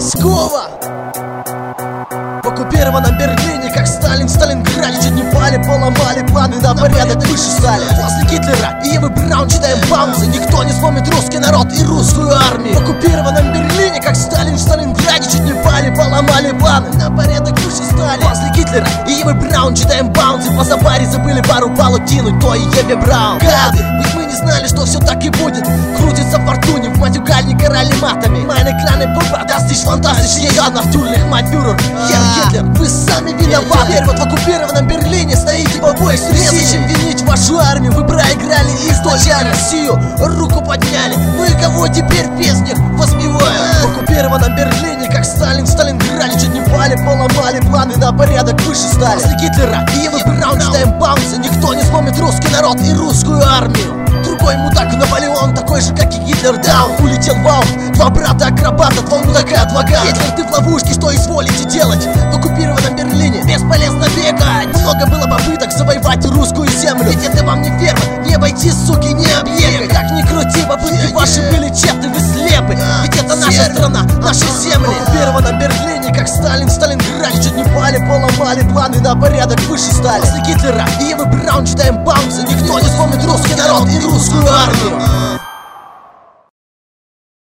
Паськова. В оккупированном Берлине, как Сталин в Сталинграде, чуть не пали, поломали планы, на порядок выше стали. После Гитлера и Евы Браун читаем Баунса. Никто не сломит русский народ и русскую армию. В оккупированном Берлине, как Сталин в Сталинграде, чуть не пали, поломали планы, на порядок выше стали. После Гитлера и Евы Браун читаем Баунса. По Забаре забыли пару баллов кинуть той Еве Браун. Гады, ведь мы не знали, что все так и будет. Крутится в фортуне, в матюкальне короли матами. Meine kleine Puppe, das ist fantastisch. Ja, natürlich, mein Führer, Гитлер, вы сами виноваты. Теперь вот в оккупированном Берлине стоите по бой с Прежде чем винить вашу армию, вы проиграли и изначально Россию руку подняли. Ну и кого теперь в песнях воспевают? В оккупированном Берлине, как Сталин в Сталинграде, чуть не пали, поломали планы, на порядок выше стали. После Гитлера и Евы Браун читаем Баунса. Никто не сломит русский народ и русскую армию. Другой мудак Наполеон, такой же, как и Гитлер, даун. Улетел в аут, два брата-акробата, два мудака адвокат. Гитлер, ты в ловушке, что изволите делать? В оккупированном Берлине бесполезно бегать. Много было попыток завоевать русскую землю, ведь это вам не ферма, не обойти, суки, не объехать. Как ни крути, попытки ваши были тщетны, вы слепы. Ведь это наша страна, наши земли. В оккупированном Берлине, как Сталин в Сталинграде, чуть не пали, поломали планы, на порядок выше стали. После Гитлера и Евы Браун читаем Баунса. Никто не сломит русский народ и русскую армию.